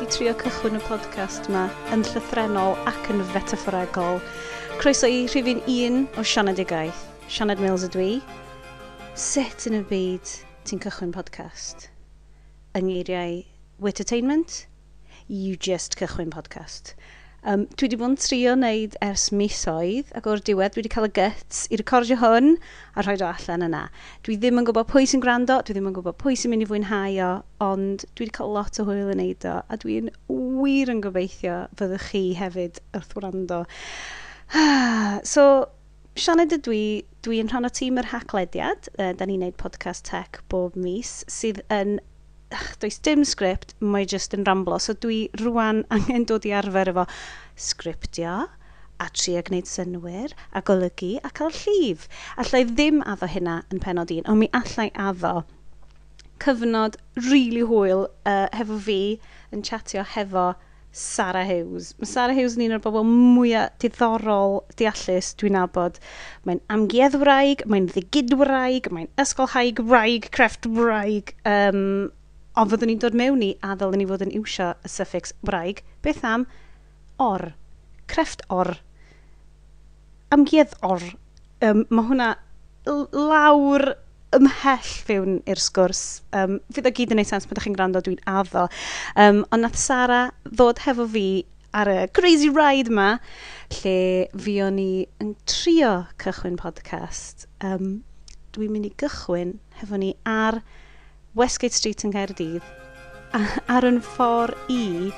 trio cychwyn y podcast yma yn llythrenol ac yn fetaforegol. Croeso i rhifin 1 o Sianedigaeth. Sianed Mills ydw i. Sut yn y byd ti'n cychwyn podcast? Yng ngeiriau Witertainment? You just cychwyn podcast. Dwi wedi bod yn trio wneud ers misoedd, ac o'r diwedd dwi wedi cael y guts i recordio hwn a rhoi o allan yna. Dwi ddim yn gwybod pwy sy'n gwrando, dwi ddim yn gwybod pwy sy'n mynd i fwynhau o, ond dwi wedi cael lot o hwyl yn neud o, a dwi'n wir yn gobeithio fyddwch chi hefyd wrth wrando. So, Sianed ydw i, dwi'n rhan o tîm yr Haclediad. Da ni'n neud podcast tech bob mis, sydd yn does dim sgript, mae jyst yn ramblo. So dwi rwan angen dod i arfer efo sgriptio, a trio gwneud synwyr, a golygu, a cael llif. Allai ddim addo hynna yn penod 1, ond mi allai addo cyfnod rili hwyl hefo fi yn chatio hefo Sarah Hughes. Mae Sarah Hughes yn un o'r bobl mwyaf diddorol deallus dwi'n nabod. Mae'n amguedd wraig, mae'n ddigid wraig, mae'n ysgolhaig wraig, crefft wraig. Ond fyddwn ni'n dod mewn i a ddylwn ni fod yn iwsio y suffix wraig. Beth am or? Crefft or. Amguedd or. Mae hwnna lawr ymhell fewn i'r sgwrs. Fydd o gyd yn neud sens pan ydych chi'n gwrando, dwi'n addo. Ond nath Sarah ddod hefo fi ar y crazy ride yma, lle fi o'n ni yn trio cychwyn podcast. Dwi'n mynd i gychwyn hefo ni ar Westgate Street yn Caerdydd, ar yn ffordd i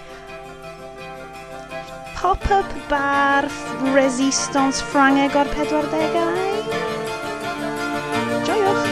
pop-up bar Resistance Ffrangeg o'r 40au. Joiwch!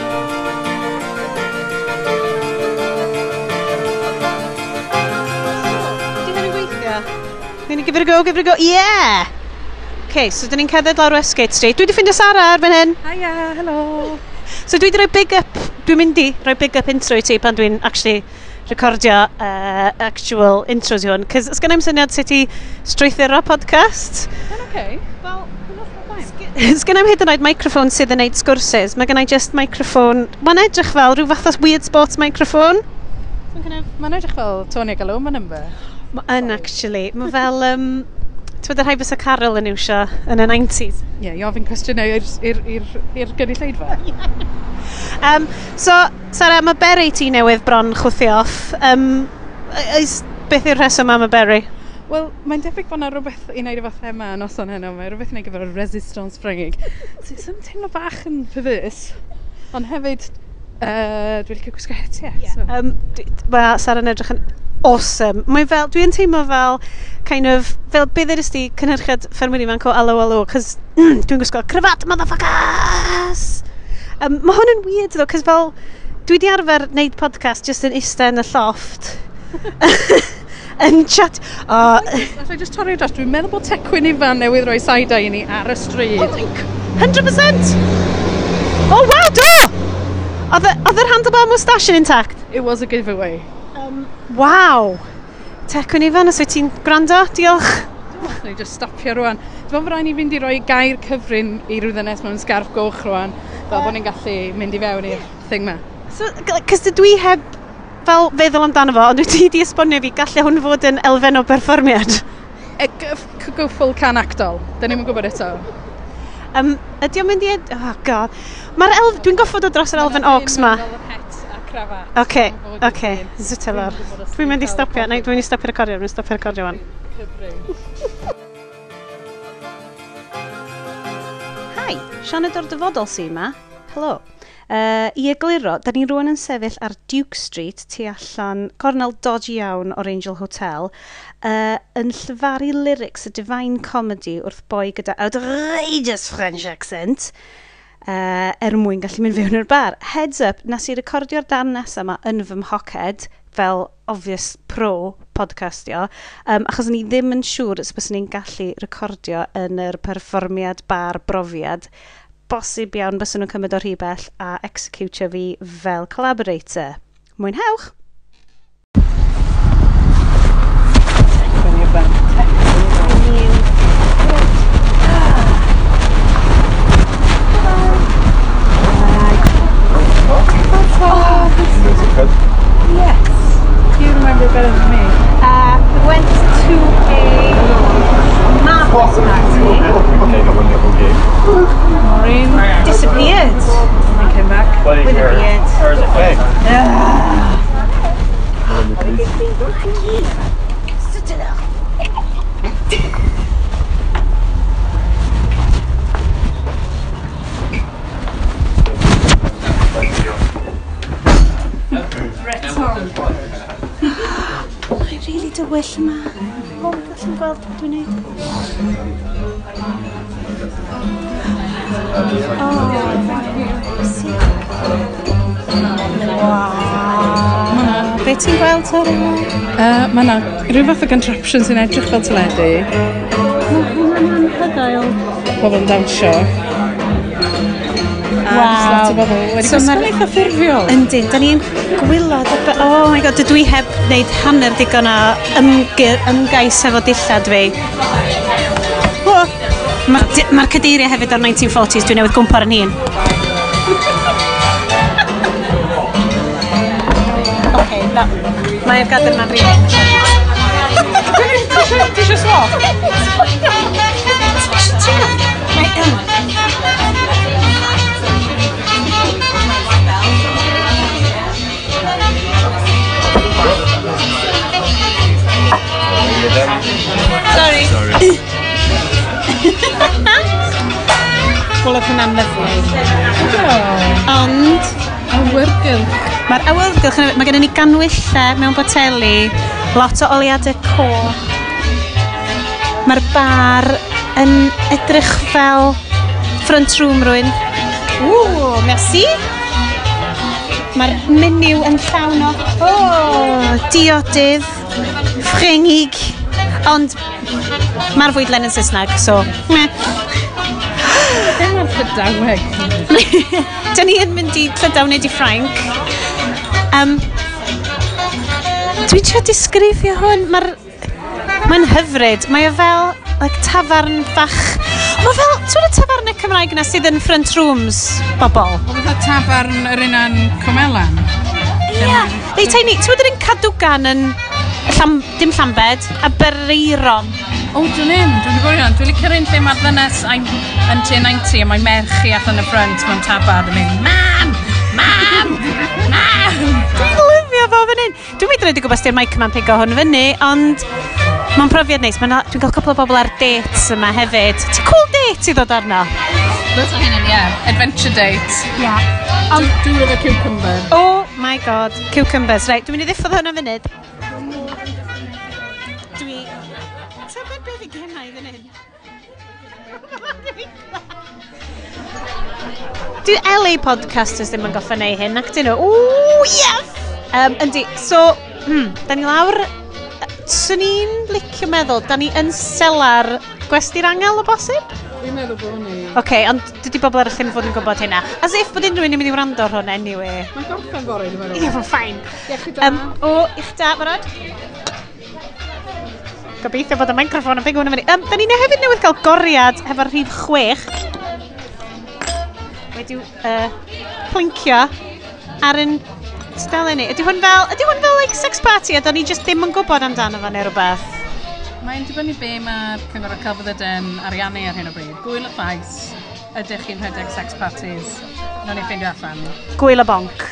Ydy hynny'n gweithio? Going to give it a go, yeah! Okay, so dyn ni'n cerdded lawr Westgate Street. Dwi wedi ffindio Sarah ar fan hyn. Hiya, hello! So dwi wedi rhoi big up, dwi'n mynd i rhoi big up intro i ti pan dwi'n actually recordio actual intros i hwn, cos ys gen i'n syniad sut i strwythur o podcast. Okay. Wel, ys gen i'n hyd yn oed microphone sydd yn neud sgwrses. Mae gen i just microphone, mae'n edrych fel rhyw fath o weird sports microphone. Mae'n edrych fel Tony Gallo, mae'n ymbe? Mae'n actually, mae fel, ti'n bod yr rhai fysa Carol yn iwsio yn y 90s. Ie, i ofyn cwestiynau i'r gynulleidfa. So, Sarah, mae beri ti newydd bron chwthu off. Beth yw'r rheswm am y beri? Wel, mae'n debyg bod yna rhywbeth i wneud efo thema noson heno. Mae rhywbeth i wneud gyfer y Resistance Ffrangeg. Sy'n teimlo bach yn perverse, ond hefyd, dwi'n licio gwisgo hetiau. Mae Sarah'n edrych yn awesome. Dwi'n teimlo fel, fel beth ydys ti cynhyrchiad ffermwyr ifanc o alo, cos dwi'n gwisgo cryfat, motherfuckers! Mae hwn yn weird ddo, cos fel, dwi wedi arfer wneud podcast just yn ista yn y lloft. Yn chat. Allai just torri dros, dwi'n meddwl bod Tecwyn Ifan newydd roi side-eye i ni ar y stryd. 100%! Oh, wow, do! Oedd yr handlebar moustache yn intact? It was a giveaway. Wow! Tecwyn Ifan, os wyt ti'n gwrando? Diolch. Dwi'n just stopio rwan. Dwi'n meddwl bod rhaid ni fynd i roi gair cyfrin i ryw ddynes mewn sgarf goch rwan, fel bod ni'n gallu mynd i fewn i'r thing ma. So, cos dwi heb fel feddwl amdano fo, ond dwi wedi esbonio fi gallai hwn fod yn elfen o berfformiad. Could go full can actol. Dyn ni'n gwybod eto. Ydy o'n mynd i... Oh, god. Dwi'n goffod o dros yr elfen ogs ma. Oce. Zwtelar. Dwi'n mynd i stopio. Dwi'n mynd i stopio recordio wan. Hi, Sianed o'r dyfodol sy'n yma. Helo. I egluro, da ni rwan yn sefyll ar Duke Street, tu allan cornel dodgy iawn o'r Angel Hotel, yn llyfaru lyrics y Divine Comedy wrth boi gyda outrageous French accent, mwyn gallu mynd fewn i'r bar. Heads up, nes i recordio'r darn nesaf yma yn fy mhoced, fel obvious pro podcastio, achos ni ddim yn siŵr os bys ni'n gallu recordio yn yr perfformiad bar brofiad. Bosib iawn bys nhw'n cymryd o rhy bell a executio fi fel collaborator. Mwynhewch! Yes. You remember better than me. With a beard. I really dywyll yma. O, gallen gweld beth dwi'n neud. Be ti'n gweld ar yma? Mae yna rhyw fath o contraption sy'n edrych fel teledu. Mae hwnna'n hydael. Pobl yn dawnsio. Wow. Wedi gwisgo'n eitha ffurfiol. Yndyn, da ni'n gwylod. Oh my god, dydw I heb wneud hanner digon o ymgais efo dillad fi. Mae'r cadeiriau hefyd o'r 1940s, dwi'n newydd gwmpo ar yn hun. Oce, mae'r gader yma'n rili. Ti eisiau swap? Sorry. Wel, oedd hwnna'n lyflu. Ond... Awyrgylch. Mae'r awyrgylch, mae gennym ni ganwylla mewn boteli, lot o oliadau coch. Mae'r bar yn edrych fel front room rwy'n. Merci. Mae'r menyw yn llawn o diodydd, ffringig, ond mae'r fwydlen yn Saesneg, so... Dyna'r Llydaweg. Dyn ni yn mynd i Llydaw neu di Ffrainc. Dwi'n trio disgrifio hwn. Mae'n hyfryd. Mae o fel tafarn bach. Mae fel, ti'n y tafarnau Cymraeg yna sydd yn front rooms bobl? O fatha tafarn yr unan Comelan? Ia. Ei, teini, ti'n bod yr un Cadwgan yn dim Llambed, a Bereiron. O, dwi'n gwybod, dwi'n licio un lle mae'r ddynes yn T90 a mae merch i allan y ffrant mewn tabar yn mynd, Mam! Mam! Mam! Dwi'n lyfio fo fan hyn. Dwi'n meddwl wedi gwybod sy'r mic yma'n pigo hwn fyny, ond mae'n profiad neis. Dwi'n cael cwpl o bobl ar dates yma hefyd. Ti'n cool date i ddod arno? Fysa hynny'n, ie. Adventure date. Ia. Dwi'n efo cucumber. Oh my god, cucumbers. Right, dwi'n mynd i ddiffodd hwnna funud. Tybed beth i gennau fan hyn? Dwi LA podcasters ddim yn goffa neu hyn, ac dyn nhw. Ooh, yes! Yndi, so, da ni lawr, swn i'n licio meddwl, da ni yn selar gwesty'r angel o bosib? Dwi'n meddwl bod ni. Oce, ond dydy bobl arall ddim fod yn gwybod hynna. As if bod unrhyw un yn mynd i wrando ar hwn anyway. Mae'n gorffen fori, dwi'n meddwl. Ie, mae'n ffain. Iechyd da. I'ch da, barod? Gobeithio bod y microffon yn big hwn yn fyny. Da ni hefyd newydd cael goriad efo'r rhif 6. Wedi'w plincio ar yn stel ni. Ydy hwn fel like sex party a da ni just ddim yn gwybod amdano fo neu rhywbeth? Mae'n dibynnu be mae'r cyngor o Celfyddydyn ariannu ar hyn o bryd. Gwyl y llais, ydych chi'n rhedeg sex parties? Nw'n ni ffeindio allan. Gwyl y bonc.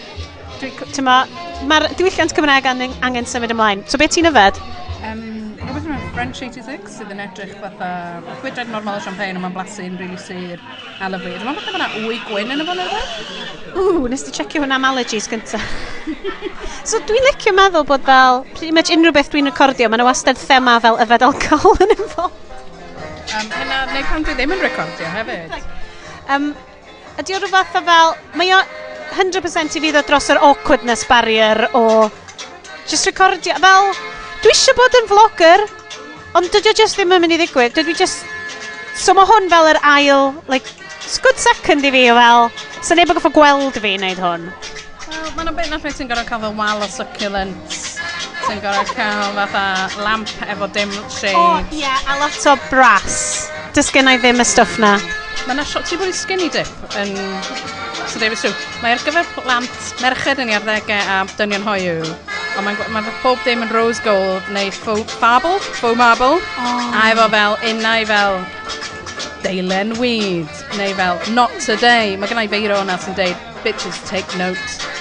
Mae'r diwylliant Cymraeg angen symud ymlaen. So beth ti'n yfed? Rhywbeth yma French 86 sydd yn edrych fatha chwydred normal o champagne, ond mae'n blasu'n rili sir a lyflu. Dwi'n meddwl bod yna wy gwyn yn y fan yma? Nes ti checio hwnna am allergies gynta. So dwi'n licio meddwl bod fel, pretty much unrhyw beth dwi'n recordio, mae yna wastad thema fel yfed alcohol yn involved. Hynna, neu pan dwi ddim yn recordio hefyd. Ydy o rhywbeth o fel, mae o 100% i fi ddod dros yr awkwardness barrier o just recordio, fel, dwi eisiau bod yn vlogger, ond dydw i just ddim yn mynd i ddigwydd. Dydw i just... So mae hwn fel yr ail, like, good second i fi o fel, sy'n neb yn goffo gweld fi i wneud hwn. Wel, mae'n beth na lle ti'n gorau cael fel wal o succulents. Ti'n gorau cael fatha lamp efo dim shade. O, ie, a lot o brass. Dys gen i ddim y stwff na. Mae yna shot, ti'n bod i skinny dip yn Sir Davies Strew. Mae ar gyfer plant merched yn 'i arddegau a dynion hoyw. Ond mae'n pob dim yn rose gold neu faux marble. A efo fel unau fel Deilen Weed neu fel Not Today. Mae gennau feiro hwnna sy'n deud bitches take note.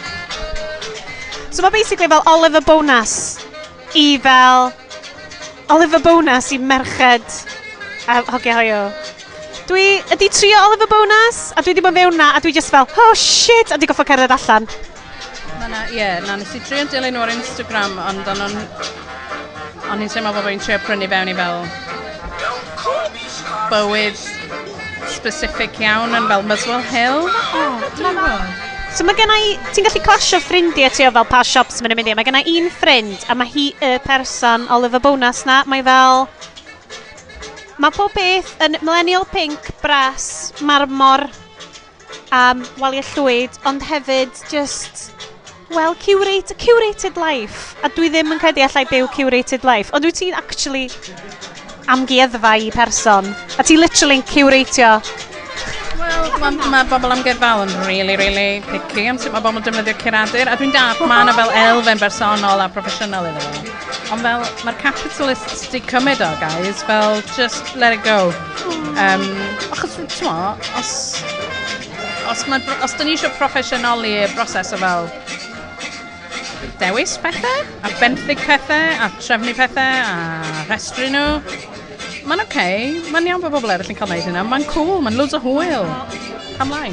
So mae basically fel Oliver Bonas i fel... Oliver Bonas i merched a hogia hoio. Ydi trio Oliver Bonas a dwi ddim yn fewn na a dwi just fel, oh shit, a di goffa cerdded allan. Nes i trio dilyn nhw ar Instagram, ond o'n i'n teimlo bod fi'n trio prynu fewn i fel bywyd specific iawn yn fel Muswell Hill. So mae gennau, ti'n gallu clasio ffrindiau ti o fel pa shops mae'n mynd i. Mae gennau un ffrind a mae hi y person Oliver Bonas na. Mae fel... Mae pob beth yn millennial pink, brass, marmor, waliau llwyd, ond hefyd just, well, curated life. A dwi ddim yn credu allai byw curated life. Ond dwi ti'n actually amgueddfa i person. A ti literally'n curatio. Wel, mae bobl amgueddfa yn really picky am sut mae bobl yn defnyddio curadur. A dwi'n daf, mae yna fel elfen bersonol a proffesiynol iddo fo. Ond fel, mae'r capitalists di cymryd o, guys, fel, just let it go. Achos, ti'n mo, os dyn ni eisiau proffesiynoli y broses o fel dewis pethau, a benthyg pethau, a trefnu pethau, a restru nhw, mae'n mae'n iawn bod bobl eraill yn cael neud hynna, mae'n cool, mae'n loads o hwyl. Pam lai?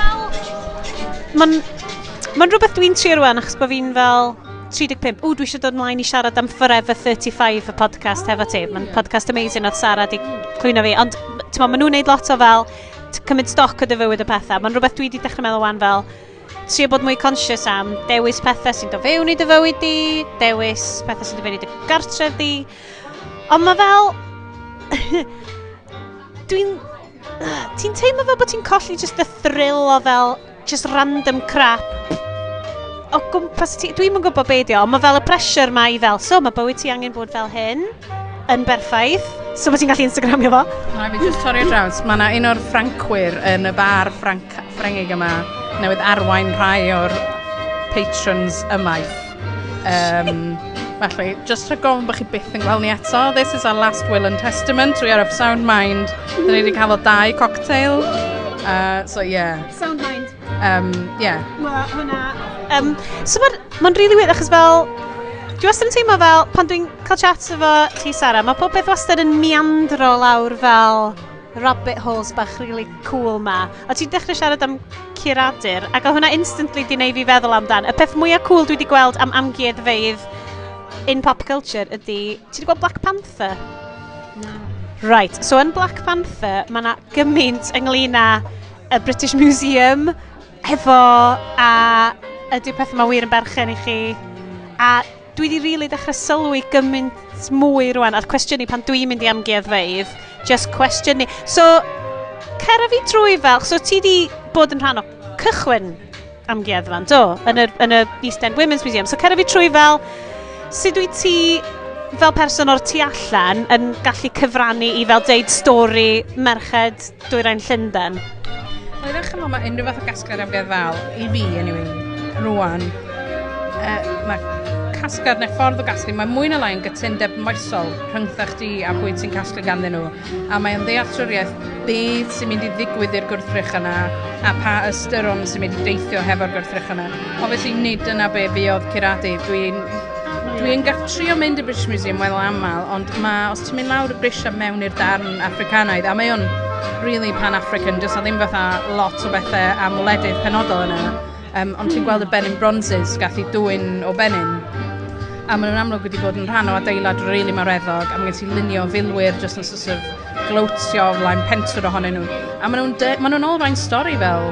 Mae'n rhywbeth dwi'n trio rwan, achos bod fi'n fel 35. Dwi eisiau dod ymlaen i siarad am Forever 35 y podcast hefo ti. Mae'n podcast amazing oedd Sarah di clwyno fi. Ond maen nhw'n neud lot o fel cymryd stoc o dy fywyd y pethau. Mae'n rhywbeth dwi wedi dechrau meddwl wan fel trio bod mwy conscious am dewis pethau sy'n do fewn i dy fywyd di, dewis pethau sy'n do fewn i dy gartref di. Ond mae fel... Ti'n teimlo fel bod ti'n colli just the thrill o fel just random crap o gwmpas ti, dwi'n yn gwybod beidio, ond mae fel y pressure ma i fel, so mae bywyd ti angen bod fel hyn, yn berffaith, so mae ti'n gallu Instagramio fo. Mae fi jyst torri draws, mae yna un o'r Ffrancwyr yn y bar Ffrengig yma, newydd arwain rhai o'r patrons ymaith. Felly, just rhaid gofyn bod chi byth yn gweld ni eto. This is our last will and testament. We are of sound mind. Dyn ni wedi cael o 2 cocktail. So, yeah. Sound mind. Yeah. Mae hwnna... so mae'n really weird, achos fel... Dwi wastad yn teimlo fel, pan dwi'n cael chat efo ti, Sarah, mae pob beth wastad yn meandro lawr fel rabbit holes bach really cool ma. A ti'n dechrau siarad am curadur, ac o hwnna instantly di neud fi feddwl amdan. Y peth mwyaf cool dwi wedi gweld am amgueddfeydd in pop culture ydy... Ti wedi gweld Black Panther? No. Right, so yn Black Panther, mae yna gymaint ynglyn â y British Museum efo a ydy'r peth yma wir yn berchen i chi. A dwi wedi rili dechrau sylwi gymaint mwy rwan ar cwestiynu pan dwi'n mynd i amgueddfeydd. Just cwestiynu. So, cera fi trwy fel, so ti wedi bod yn rhan o cychwyn amgueddfa'n, do? Yn y East End Women's Museum. So, cera fi trwy fel, sut wyt ti fel person o'r tu allan yn gallu cyfrannu i fel deud stori merched Dwyrain Llundain? Wel, i ddechrau mae unrhyw fath o gasgliad amgueddfol, i fi, anyway, rwan, mae casgliad neu ffordd o gasglu, mae mwy na lai yn gytundeb moesol rhyngtha chdi a pwy ti'n casglu ganddyn nhw. A mae'n ddealltwriaeth beth sy'n mynd i ddigwydd i'r gwrthrych yna a pa ystyron sy'n mynd i deithio hefo'r gwrthrych yna. Obviously, nid yna be fi oedd curadu. Dwi'n trio mynd i British Museum wel aml, ond os ti'n mynd lawr y grisia mewn i'r darn Africanaidd, a mae o'n really pan-African, jyst a ddim fatha lot o bethau am wledydd penodol yna. Ond ti'n gweld y Benin Bronzes gath i dwyn o Benin. A maen nhw'n amlwg wedi bod yn rhan o adeilad rili mareddog, a mae gen ti lunio filwyr jyst yn sort of glowtio o flaen pentwr ohonyn nhw. A maen nhw'n olrhain stori fel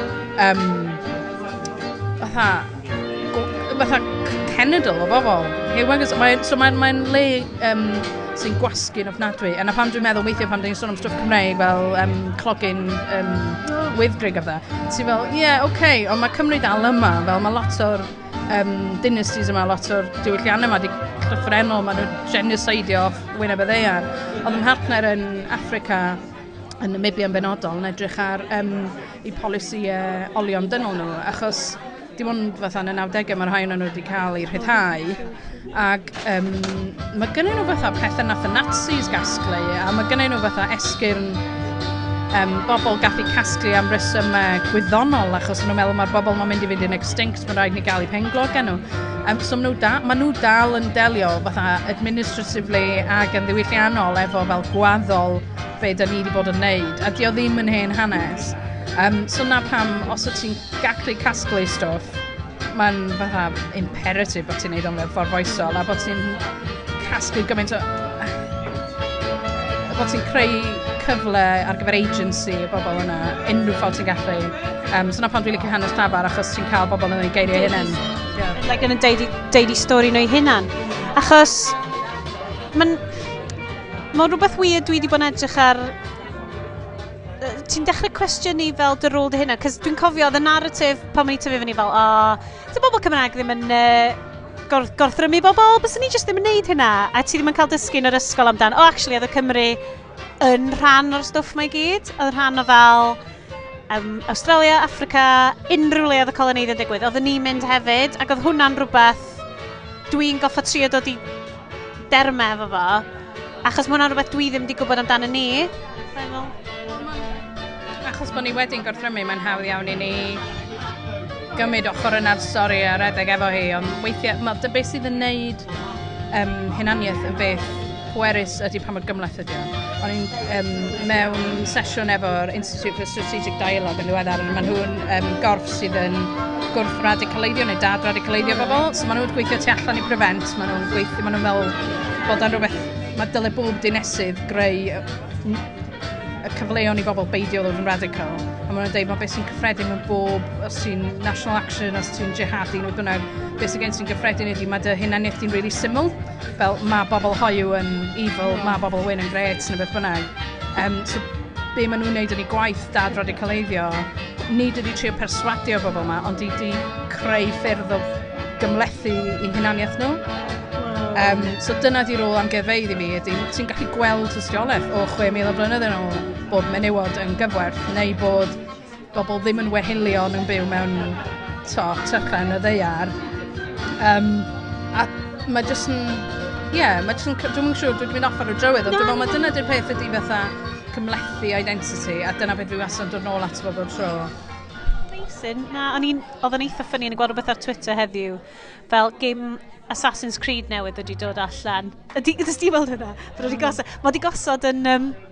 fatha cenedl o bobl. So mae'n le sy'n gwasgu'n ofnadwy. A na pam dwi'n meddwl weithio pam dwi'n sôn am stwff Cymreig fel clogin wyddgrig o dda. Ti'n fel, ond mae Cymru dal yma, fel mae lot o'r dynasties yma, lot o'r diwylliannau yma di llythrenol, mae nhw'n genocidio off wyneb y ddeiar. Oedd yn partner yn Africa, yn Namibia yn benodol, yn edrych ar eu polisi olion dynol nhw, achos dim ond fatha yn y 90au mae'r rhai o'n nhw wedi cael eu rhyddhau, ac mae gynnyn nhw fatha pethau nath y Nazis gasglu, a mae gynnyn nhw fatha esgyrn bobl gallu casglu am reswm gwyddonol achos nhw'n meddwl mae'r bobl mae'n mynd i fynd yn extinct, mae'n rhaid ni gael eu penglog gen nhw. So maen nhw dal yn delio fatha administratively ac yn ddiwylliannol efo fel gwaddol be da ni wedi bod yn neud, a di o ddim yn hen hanes. So na pam, os o ti'n gallu casglu stwff, mae'n fatha imperative bod ti'n neud o'n ffordd foesol, a bod ti'n casglu gymaint o... bod ti'n creu cyfle ar gyfer agency y bobl yna, unrhyw ffordd ti'n gallu. So na pan dwi'n licio hanes llafar achos ti'n cael bobl yn ei geiriau hynny. Like yn y deud stori nhw eu hunan. Achos mae'n rhywbeth weird dwi wedi bod yn edrych ar... Ti'n dechrau cwestiynu fel dy rôl dy hynna, cos dwi'n cofio the narrative pan mae'n tyfu fyny fel, dy bobl Cymraeg ddim yn gorthrymu bobl, bys ni jyst ddim yn neud hynna, a ti ddim yn cael dysgu yn yr ysgol amdan. Actually, oedd y Cymru yn rhan o'r stwff mae gyd, oedd rhan o fel Australia, Africa, unrhyw le oedd y coloneidd yn digwydd. Oedd ni'n mynd hefyd, ac oedd hwnna'n rhywbeth dwi'n goffa trio dod i dermau efo fo, achos mae hwnna'n rhywbeth dwi ddim wedi gwybod amdano ni. Achos bod ni wedi'n gorthrymu, mae'n hawdd iawn i ni gymryd ochr yna'r stori a redeg efo hi, ond weithiau, beth sydd yn neud hunaniaeth yn beth pwerus ydy pa mor gymlaeth ydy o. O'n i'n mewn sesiwn efo'r Institute for Strategic Dialogue yn ddiweddar, mae nhw'n gorff sydd yn gwrth radicaleiddio neu dad radicaleiddio bobl, so mae nhw'n gweithio tu allan i prevent, mae nhw'n fel bod yn rhywbeth, mae dylai bob dinesydd greu y cyfleon i bobl beidio ddod yn radical. A maen nhw'n dweud, mae beth sy'n cyffredin mewn bob, os ti'n National Action, os ti'n jihadi, nhw bynnag, beth sy'n gen sy'n gyffredin ydy, mae dy hunaniaeth di'n really syml. Fel, mae bobl hoiw yn evil, mae bobl wyn yn gret, neu beth bynnag. So, be maen nhw'n neud yn ei gwaith dad radicaleiddio, nid ydy trio perswadio bobl yma, ond ydy creu ffyrdd o gymlethu i hunaniaeth nhw. So dyna di rôl amgueddfeydd i mi, ydy ti'n gallu gweld tystiolaeth o 6,000 o blynyddoedd yn ôl bod menywod yn gyfwerth, neu bod bobl ddim yn wehilion yn byw mewn tychan y ddeiar. A mae jyst yn, dwi'n yn siŵr, dwi'n mynd off ar y drywydd, ond dwi'n meddwl mae dyna di'r peth ydy fatha cymlethu identity, a dyna beth dwi wastad yn dod nôl at bob tro. Oedd yn eitha ffynnu yn gweld rhywbeth ar Twitter heddiw, fel game Assassin's Creed newydd wedi dod allan. Ydys ti weld hynna? Mae wedi gosod yn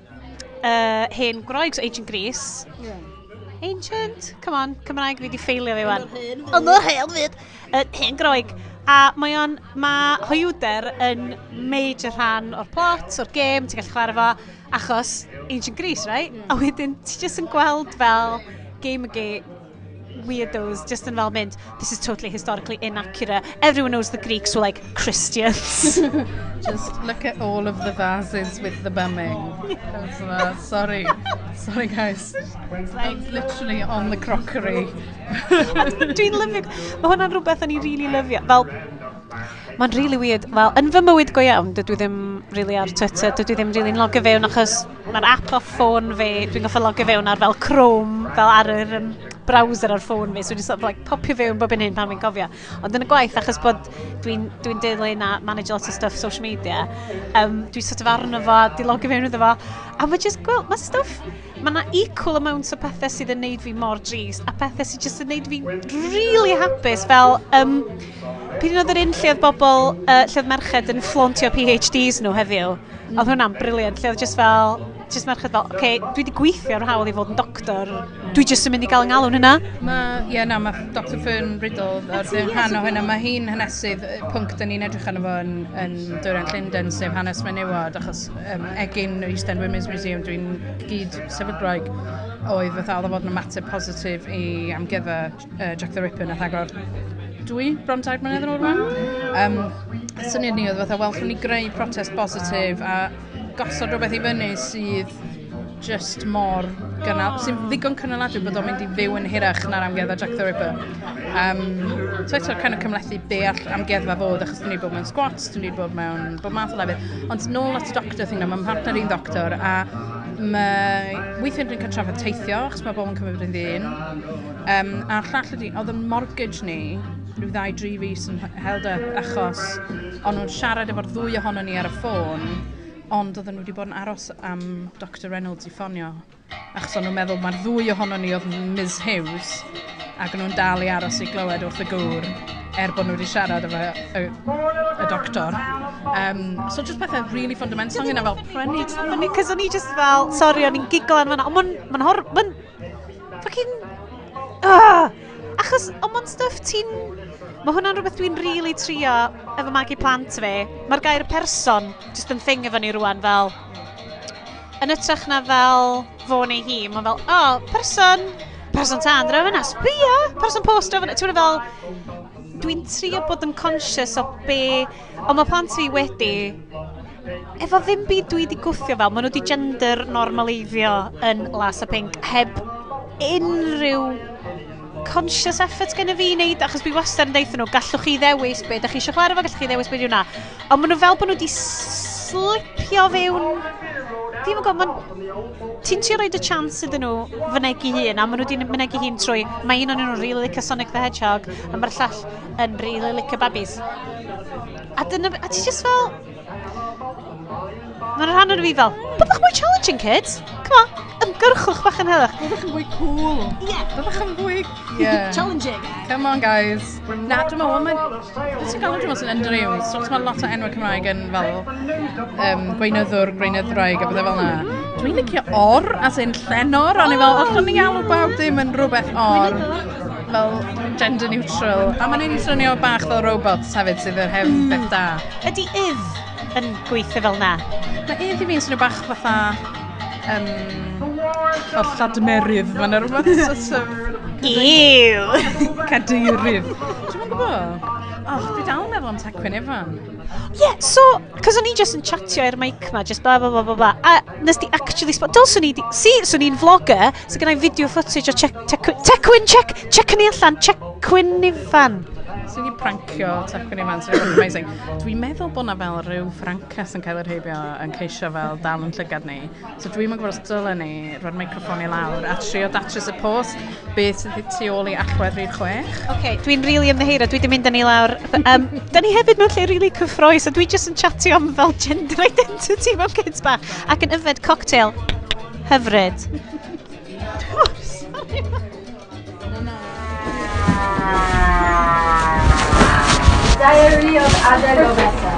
hen Groeg, so Ancient Greece. Yeah. Ancient? Come on, Cymraeg fi wedi ffeilio fi wan. Ond o'r hen fyd. Hen Groeg. A mae hoiwder yn major rhan o'r plot, o'r game, ti'n gallu chwarae fo, achos Ancient Greece, right? Yeah. A wedyn, ti jyst yn gweld fel game weirdos just in fel mynd, this is totally historically inaccurate. Everyone knows the Greeks were like Christians. Just look at all of the vases with the bumming. Sorry guys. It's literally on the crockery. Dwi'n lyfio. Mae hwnna'n rhywbeth o'n i really lyfio. Fel, mae'n really weird. Fel, yn fy mywyd go iawn, dydw i ddim really ar Twitter, dydw i ddim really'n logio fewn, achos mae'r app o ffôn fi, dwi'n goffa logio fewn ar fel Chrome, fel ar yr browser ar ffôn fi, so dwi'n sort of like popio fewn bob yn hyn pan fi'n cofio. Ond yn y gwaith, achos bod dwi'n dilyn a manage lot o stuff social media, dwi'n sort of arno fo, di logio fewn iddo fo, a mae just gweld, mae stuff, mae yna equal amount o pethau sydd yn neud fi mor drist, a pethau sydd just yn neud fi really hapus, fel, pryd oedd yr un lle oedd bobl, lle oedd merched yn fflontio PhDs nhw heddiw, oedd hwnna'n briliant, lle oedd just merched fel, dwi wedi gweithio ar hawl i fod yn doctor, dwi jyst yn mynd i gael yng ngalwn hynna. Mae Dr Fern Riddle, rhan o hynna, mae hi'n hanesydd pwnc dyn ni'n edrych arno fo yn Dwyrain Llundain, sef hanes menywod, achos egin East End Women's Museum, dwi'n gyd sefydloeg oedd fatha oedd o fod yn ymateb positif i amgueddfa Jack the Ripper nath agor bron 2 mlynedd yn ôl rwan. Syniad ni oedd fatha, wel, llwn ni greu protest positif a gosod rhywbeth i fyny sydd just mor gynnal, sy'n ddigon cynnaladwy bod o'n mynd i fyw yn hirach na'r amgueddfa Jack the Ripper. So eto kind of cymlethu be all amgueddfa fod, achos dyn ni bod mewn squats, dyn ni bod mewn bob math o lefydd. Ond nôl at y doctor thing na, mae'n partner un doctor, a weithiau dwi'n cael trafod teithio, achos mae bobl yn cymryd yn ddyn. A'r llall ydy, oedd yn mortgage ni, rhyw 2-3 fis yn held up, achos o'n nhw'n siarad efo'r 2 ohono ni ar y ffôn, Ond oedden nhw wedi bod yn aros am Dr Reynolds I ffonio. Achos o'n nhw'n meddwl mae'r ddwy ohono ni oedd Ms Hughes ac o'n nhw'n dal I aros I glywed wrth y gŵr bod nhw wedi siarad efo y doctor. So just pethau really fundamental yna fel prynu. Cos o'n I just fel, sorry, o'n i'n giglo yn fanna, ond ma'n fucking... Achos, ond ma'n stuff ti'n... Mae hwnna'n rhywbeth dwi'n really trio efo magu plant fi. Mae'r gair person just yn thing efo ni rwan fel... Yn ytrach na fel fo neu hi, mae'n fel, person tan dro fyna, sbia, person post dro fyna. Ti'n fel, dwi'n trio bod yn conscious o be... Ond mae plant fi wedi... Efo ddim byd dwi wedi gwthio fel, maen nhw wedi gender normaleiddio yn Las a Pink heb unrhyw conscious effort gen I fi wneud, achos dwi wastad yn deithio nhw, gallwch chi ddewis be, da chi eisiau chwarae fo, gallwch chi ddewis be diwna. Ond maen nhw fel bod nhw wedi slipio fewn, ddim yn gwybod, ti'n trio roed y chance iddyn nhw fynegu hun, a maen nhw wedi mynegu hun trwy, mae un o'n nhw'n really licio Sonic the Hedgehog, a mae'r llall yn really licio babies. A ti just fel, mae'n rhan o'r fi fel, byddwch mwy challenging, kids? Come on, ymgyrchwch bach yn helach. Byddwch yn fwy cool. Byddwch yn fwy... Challenging. Come on, guys. Na, dwi'n meddwl, beth sy'n gael yn dwi'n meddwl yn so mae lot o enwau Cymraeg yn fel gweinyddiwr, gweinyddraig a bydde fel na. Dwi'n licio or, as in llenor, ond i fel, allwn ni alw bawb ddim yn rhywbeth or. Fel gender neutral. A mae'n ein swnio bach fel robots hefyd sydd yr hefn beth da. Ydy idd yn gweithio fel na? Mae idd I fi'n swnio bach fatha... fel lladmerydd, mae'n rhywbeth sort of... Ew! Cadeirydd. Dwi'n gwybod? Dwi dal yn meddwl am Tecwyn Ifan. So, cos o'n I just yn chatio i'r mic ma, just bla bla bla bla bla, a nes di actually spot, swn i'n vlogger, so gynnau video footage o Tecwyn, check ni allan, Tecwyn Ifan. So ni'n prancio Tecwyn Ifan, sy'n rhywbeth amazing. Dwi'n meddwl bod na fel rhyw Francas yn cael yr heibio yn ceisio fel dal yn llygad ni. So dwi'n meddwl bod dylen ni roi'r microffon I lawr a trio datrys y post beth sydd tu ôl I allwedd rhydd 6. Okay, dwi'n really ymddeheiro, dwi wedi mynd â ni lawr. Da ni hefyd mewn lle really cyffrous, so dwi just yn chatio am fel gender identity mewn kids bach ac yn yfed cocktail hyfryd. Sorry. Diary of Ada Gomesa.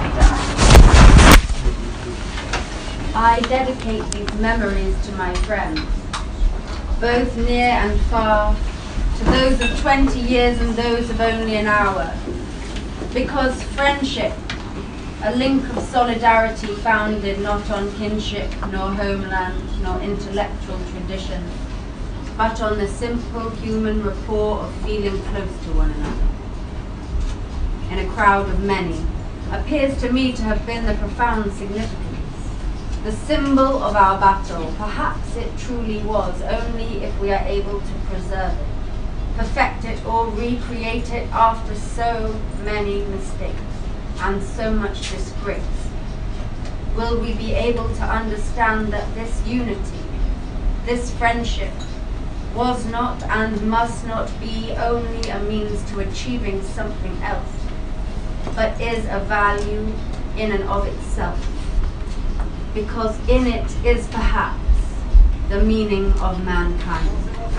I dedicate these memories to my friends, both near and far, to those of 20 years and those of only an hour. Because friendship, a link of solidarity founded not on kinship, nor homeland, nor intellectual tradition, but on the simple human rapport of feeling close to one another. In a crowd of many, appears to me to have been the profound significance. The symbol of our battle, perhaps it truly was, only if we are able to preserve it, perfect it or recreate it after so many mistakes and so much disgrace. Will we be able to understand that this unity, this friendship, was not and must not be only a means to achieving something else, but is a value in and of itself, because in it is perhaps the meaning of mankind.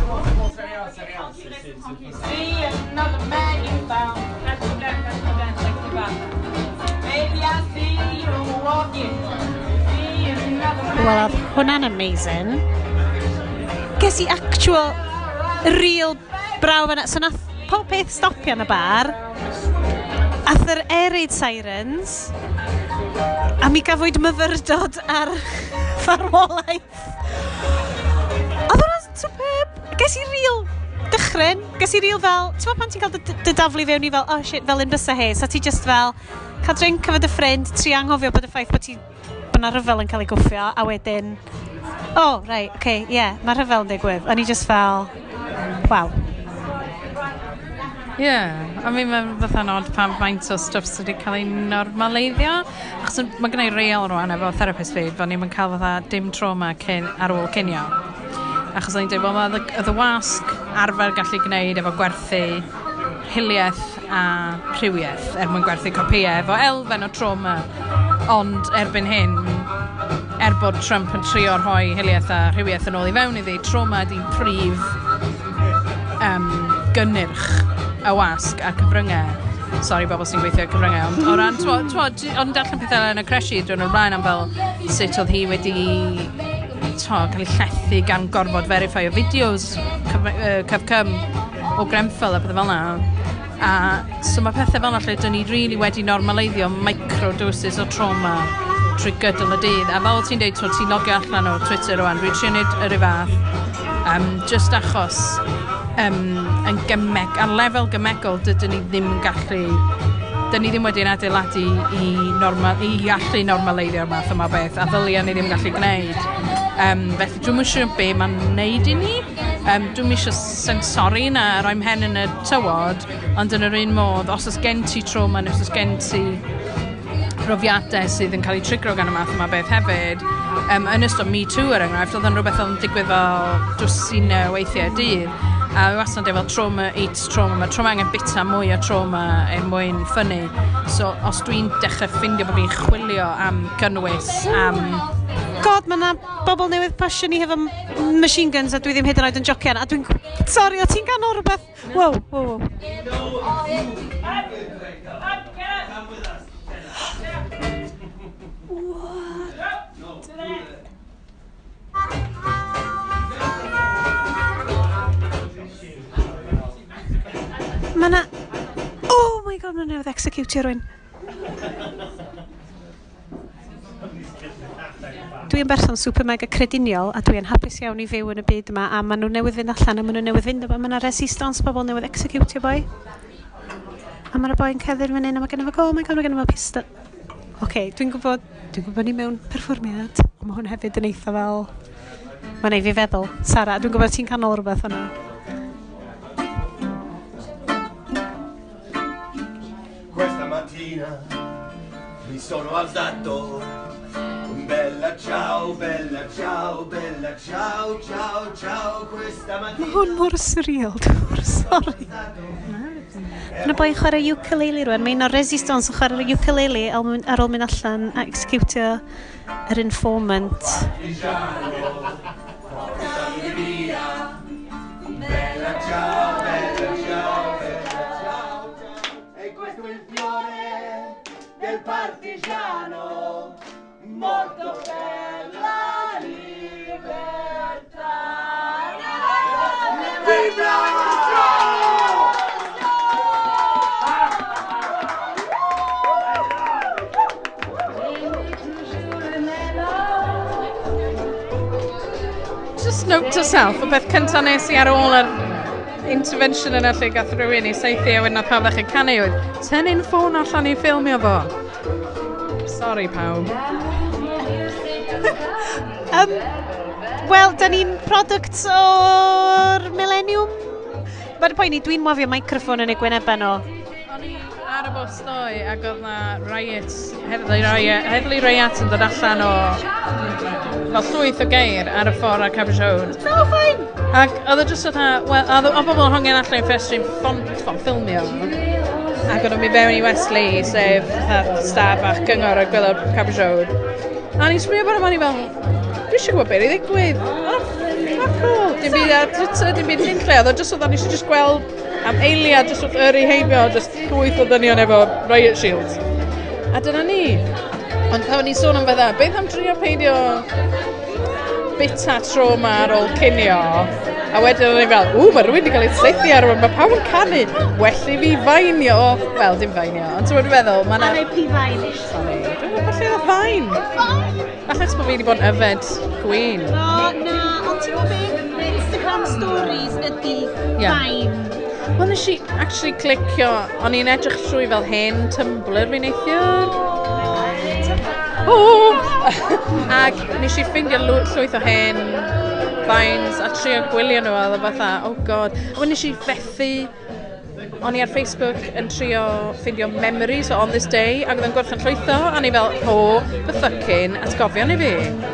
See another man you found. Maybe I see you walking. See another man. Wel, oedd hwnna'n amazing. Ges I actual, real braw fyna. So nath pob peth stopio yn y bar. Ath yr air-raid sirens. A mi gafwyd myfyrdod ar farwolaeth. Oedd hwnna'n superb. Ges I real dychryn. Ges I real fel, ti'n meddwl pan ti'n cael dy daflu fewn I fel, oh shit, fel un bysa he. So ti just fel, cael drink efo dy ffrind, tri anghofio bod y ffaith bod na rhyfel yn cael ei gwffio, a wedyn, oh, right, okay, yeah, mae rhyfel yn digwydd. O'n I just fel, wow. I mean, mae'n fatha'n odd pan faint o stwff sydd wedi cael ei normaleiddio. Achos mae gennau real rwan efo therapist fi, bod ni'n cael fatha dim trauma ar ôl cinio. Achos o'n i'n dweud, wel, oedd y wasg arfer gallu gwneud efo gwerthu hiliaeth a rhywiaeth mwyn gwerthu copïau efo elfen o trauma. Ond erbyn hyn, bod Trump yn trio rhoi hiliaeth a rhywiaeth yn ôl I fewn iddi, trauma ydy'n prif gynnyrch y wasg a cyfryngau. Sori, bobl sy'n gweithio cyfryngau, ond o ran, o'n darllen pethau yn y cresi drwy'n o'r blaen am fel sut oedd hi wedi cael ei llethu gan gorfod verify o fideos cyfcym o Grenfell a pethau fel yna. A so mae pethau fel yna lle dyn ni really wedi normaleiddio microdoses o trauma trwy gydol y dydd. A fel ti'n dweud, ti'n logio allan o Twitter rwan, dwi'n trio wneud yr un fath, just achos ar lefel gymegol dydyn ni ddim yn gallu, dyn ni ddim wedi'n adeiladu I allu normaleiddio'r math yma beth, a ddyliau ni ddim yn gallu gwneud. Felly dwi'n siŵr be mae'n neud I ni. Dwi'n eisiau sensori na rhoi mhen yn y tywod, ond yn yr un modd, os oes gen ti trauma, neu os oes gen ti profiadau sydd yn cael ei trigro gan y math yma beth hefyd, yn ystod Me Too er enghraifft, oedd yn rhywbeth oedd yn digwydd fel dwsinau weithiau dydd, a wastad efo trauma eats trauma, mae trauma angen bita mwy o trauma mwyn ffynnu. So os dwi'n dechrau ffindio bod fi'n chwilio am gynnwys, am... God, mae yna bobl newydd pasio ni hefo machine guns a dwi ddim hyd yn oed yn jocian. A dwi'n... Sori, o ti'n ganol rhywbeth? Wow, wow, wow. Mae yna... Oh my god, mae yna newydd executio rwy'n. Dwi'n berson super mega crediniol a dwi'n hapus iawn I fyw yn y byd yma a maen nhw newydd fynd allan a maen nhw newydd fynd yma. Mae yna resistance pobl newydd executio boi. A mae'r boi'n ceddir fan hyn a mae gen i fo, oh my god, mae gen i fo pistol. Oce, dwi'n gwybod ni mewn perfformiad, ond mae hwn hefyd yn eitha fel... Mae'n ei fi feddwl. Sara, dwi'n gwybod ti'n canol rhywbeth hwnna. Questa mattina mi sono alzato. Bella ciao, bella ciao, bella ciao, ciao, ciao, questa mattina. Mae hwn mor surreal, dwi'n sori. Yna boi chwarae ukulele rwan, mae un o'r resistance o chwarae ukulele ar ôl mynd allan a executio yr informant. Bella ciao, bella ciao, bella ciao, e questo è il fiore del partigiano, morto per la libertà. Viva! Just note to self, y beth cyntaf nes I ar ôl yr intervention yna lle gath rhywun I seithi a wedyn nath pawb ddechrau canu oedd tynnu'n ffôn allan I ffilmio fo. Sorry pawb. Wel, da ni'n product o'r millennium. Mae'r poeni, dwi'n mwafio microphone yn ei gwynebau nhw. O'n I ar y bus doi ac oedd na riot, heddlu riot yn dod allan o fel llwyth o geir ar y ffordd ar Cabbage Road. Oh, fine! Ac oedd o jyst oedd o bobl yn hongen allan i'n ffestrin ffilmio. Ac oedd o'n mynd fewn I Westley, sef stad bach gyngor ar gwylod Cabbage Road. A ni'n sbrio bod yma ni fel, dwi eisiau gwybod beth I ddigwydd. Fuck all. Dim byd ar Twitter, dim byd hyn lle. Oedd o jyst oedd o'n eisiau just gweld am eiliad, just wrth yr ei heibio, just llwyth o ddynion efo riot shields. A dyna ni. Ond pan ni'n sôn am fydda, beth am drio peidio bita trauma ar ôl cinio? A wedyn o'n i fel, mae rhywun wedi cael ei seithi ar hwn, mae pawb yn canu. Well I fi fainio. Wel, dim fainio, ond ti'n meddwl, mae yna... Anau pi-fain. Sorry, dwi'n meddwl falle oedd fain. Achos bod fi wedi bod yn yfed gwyn. O, na, ond ti'n meddwl Instagram stories ydi fain. Wel, nes I actually clicio, o'n i'n edrych trwy fel hen Tumblr fi neithiwr. Ac nes I ffindio llwyth o hen fains a trio gwylio nhw a fatha, oh god. A nes I fethu, o'n I ar Facebook yn trio ffindio memories o On This Day ac oedd yn gwerthu'n llwytho a ni fel, the fucking atgofion I fi.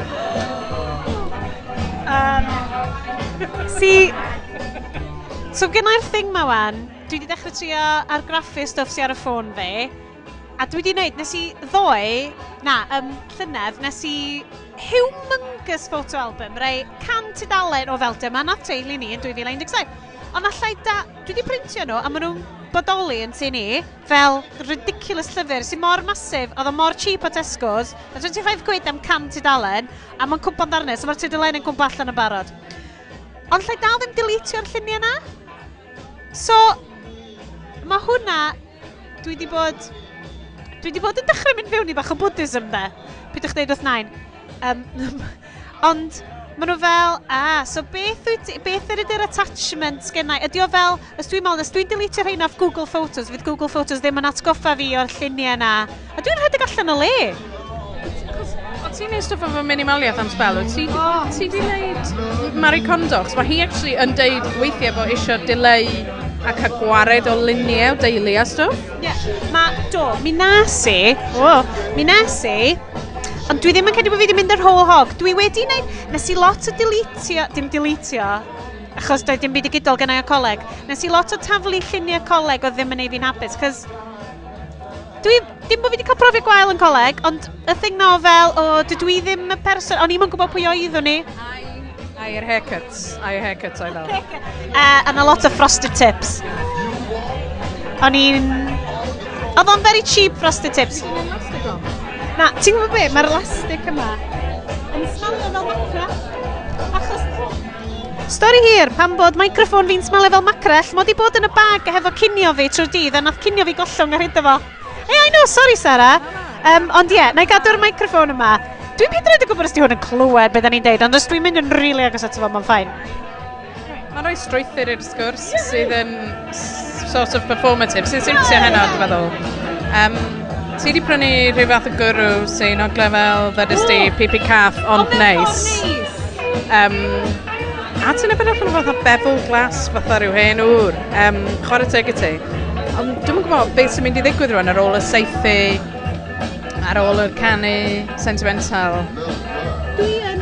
So gynnau'r thing ma wan, dwi wedi dechrau trio argraffu stwff sy'n ar y ffôn fi. A dwi wedi gwneud, nes I llynedd, nes I humongous photo album, rai 100 tudalen o fel dyma nath teulu ni yn 2017. Ond allai dwi wedi printio nhw a maen nhw'n bodoli yn tu ni fel ridiculous llyfr sy'n mor masif, oedd o mor cheap o Tesco's, a 25 quid am 100 tudalen, a mae'n cwmpan darnau, so mae'r tudalen yn cwmpa allan yn barod. Ond allai dal ddim deletio'r lluniau yna. So, mae hwnna, dwi wedi bod yn dechrau mynd fewn i bach o Buddhism de. Pidwch dweud wrth nain. Ond, maen nhw fel, so beth ydy'r attachment gennau? Ydy o fel, os dwi'n deletio rhain off Google Photos, fydd Google Photos ddim yn atgoffa fi o'r lluniau yna. A dwi'n rhedeg allan o le. O ti'n neud stwff efo minimaliaeth am spel? Ti di wneud Marie Kondo? Mae hi actually yn deud weithiau bod eisiau delay a cael gwared o luniau o deulu a stwff. Mi nes i, ond dwi ddim yn credu bod fi wedi mynd yr whole hog. Dwi wedi wneud, nes i lot o deletio, achos doedd dim byd digidol gynnau o coleg. Nes i lot o taflu lluniau coleg o ddim yn ei fi'n hapus, cos dim bod fi wedi cael profiad gwael yn coleg, ond y thing na o fel, dydw i ddim y person, o'n i'm yn gwybod pwy oeddwn ni. A'r haircuts o'i fel. And a lot of frosted tips. Oedd o'n very cheap frosted tips. Na, ti'n gwybod be? Mae'r elastig yma yn smalio fel macrell. Achos... Stori hir, pan bod microffon fi'n smalio fel macrell, mod i bod yn y bag hefo cinio fi trwy'r dydd, a nath cinio fi gollwng ar hyd efo. I know, sorry Sarah. Ond na i gadw'r microffon yma. Dwi'n byd rhaid o gwybod os di hwn yn clywed beth ni'n deud, ond os dwi'n mynd yn rili agos ato fo, mae'n ffain. Mae'n rhoi strwythyr i'r sgwrs sydd yn sort of performative, sy'n siwtio hynna, dwi'n meddwl. Ti wedi prynu rhyw fath o gwrw sy'n ogla fel ddedys di pipi cath ond neis. A ti'n ebyn allan o fath o bevel glas fatha rhyw hen ŵr. Chwarae teg i ti. Ond dwi'n gwybod beth sy'n mynd i ddigwydd rwan ar ôl y seithi, ar ôl yr canu sentimental. Dwi'n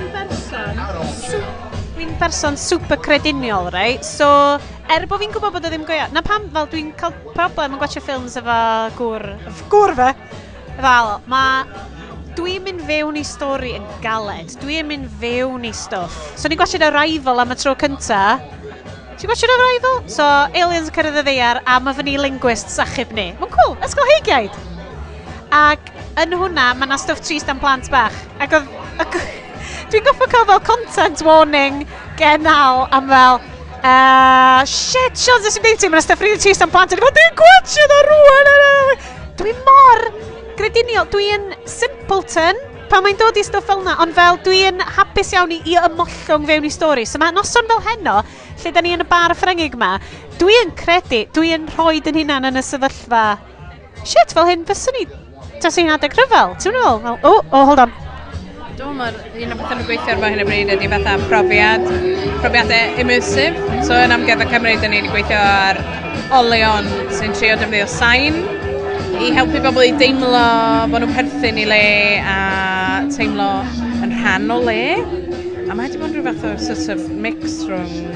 berson super crediniol, right? So, bod fi'n gwybod bod o ddim goio. Na pam, fel dwi'n cael problem yn gwachio ffilms efo gŵr fe. Fel, dwi'n mynd fewn i stori yn galed. Dwi'n mynd fewn i stwff. So, ni'n gwachio Arrival am y tro cynta. Ti'n gwachio Arrival? So, aliens yn cyrraedd y ddaear a mae fyny linguists achub ni. Mae'n cool, ysgol heigiaid. Ac yn hwnna, mae yna stwff trist am plant bach. Ac dwi'n gofio cael fel content warning gennal am fel shit, Sean, nes i'n deud ti, mae'n stuff really trist am plant. Dwi'n gwachio na rwan. Dwi'n mor grediniol. Dwi'n simpleton pan mae'n dod i stwff fel yna, ond fel dwi'n hapus iawn i ymwllwng fewn i stori. So mae noson fel heno, lle da ni yn y bar y Ffrengig yma, dwi'n rhoi yn hunan yn y sefyllfa. Shit, fel hyn, fyswn ni tas i'n adeg rhyfel. Ti'n meddwl? Hold on. Do, mae'r un o beth yn gweithio ar hyn o bryd ydy fatha profiadau immersive. So yn Amgueddfa Cymru, da ni wedi gweithio ar olion sy'n trio defnyddio sain i helpu bobl i deimlo bod nhw'n perthyn i le a teimlo yn rhan o le. A mae wedi bod yn rhyw fath o sort of mix rhwng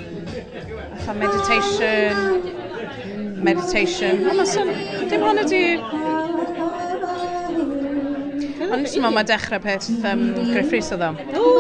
meditation. O, mae son, dim hwn ydy... Ond nes i meddwl mae dechrau peth Griff Rhys o ddo.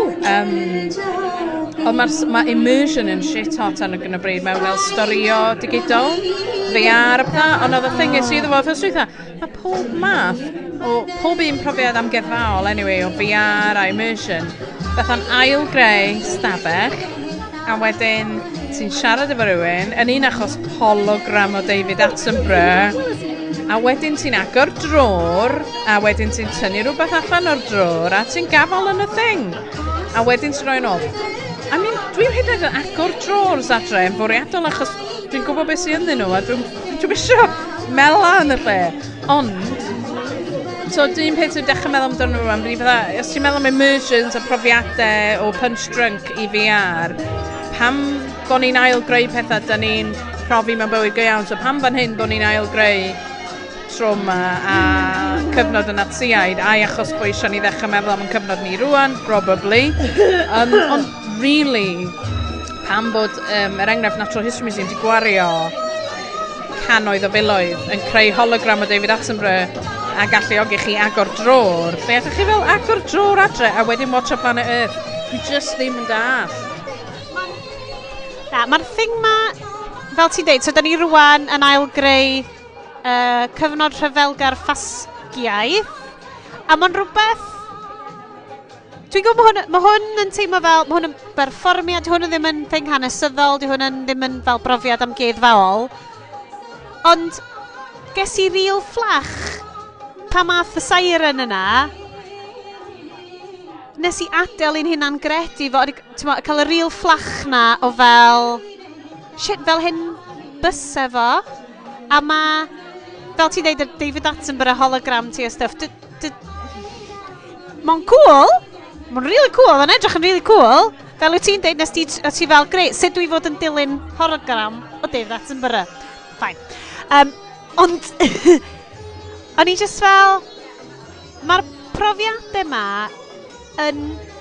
Ond mae immersion yn shit hot ar y bryd mewn fel storio digidol, VR a pethau, ond oedd y thing is iddo fo ffos trwytha. Mae pob math, pob un profiad amgueddfaol anyway, o VR a immersion, fatha'n ail-greu stafell, a wedyn ti'n siarad efo rhywun, yn un achos hologram o David Attenborough, a wedyn ti'n agor drôr, a wedyn ti'n tynnu rhywbeth allan o'r drôr, a ti'n gafal yn y thing. A wedyn ti'n rhoi nôl. Dwi'n hyd yn agor drôrs adre yn fwriadol achos dwi'n gwybod beth sy'n ynddyn nhw, a dwi'n isio mela yn y lle. Ond, so dwi'n peth dwi'n dechrau meddwl amdano nhw, os ti'n meddwl am immersions a profiadau o Punch Drunk i VR, pam bod ni'n ail-greu pethau, da ni'n profi mewn bywyd go iawn, so pam fan hyn bod ni'n ail-greu trauma a cyfnod yn atsiaid, a achos bod eisiau ni ddechrau meddwl am y cyfnod ni rwan, probably. Ond really, pam bod enghraifft Natural History Museum wedi gwario cannoedd o filoedd yn creu hologram o David Attenborough a galluogi chi agor drôr. Lle ydych chi fel agor drôr adre a wedyn watch a Planet Earth. Dwi just ddim yn dall. Na, mae'r thing ma, fel ti'n deud, so da ni rwan yn ailgreu cyfnod rhyfelgar ffasgiaeth, a mae'n rhywbeth, dwi'n gwybod mae hwn yn teimlo fel, mae hwn yn berfformiad, di hwn yn ddim yn thing hanesyddol, di hwn yn ddim yn fel brofiad am geddfaol, ond ges i real fflach pa math y siren yna, nes i adael i'n hunan gredu fo, cael y real fflach na o fel, shit, fel hyn bys efo, a ma, fel ti'n deud, David Attenborough hologram ti o stuff, mae'n cool, mae'n really cool, mae'n edrych yn really cool, fel wyt ti'n deud, nes ti fel, greu, sut dwi fod yn dilyn hologram o David Attenborough? Fine. Ond, o'n i just fel, mae'r profiadau yma yn,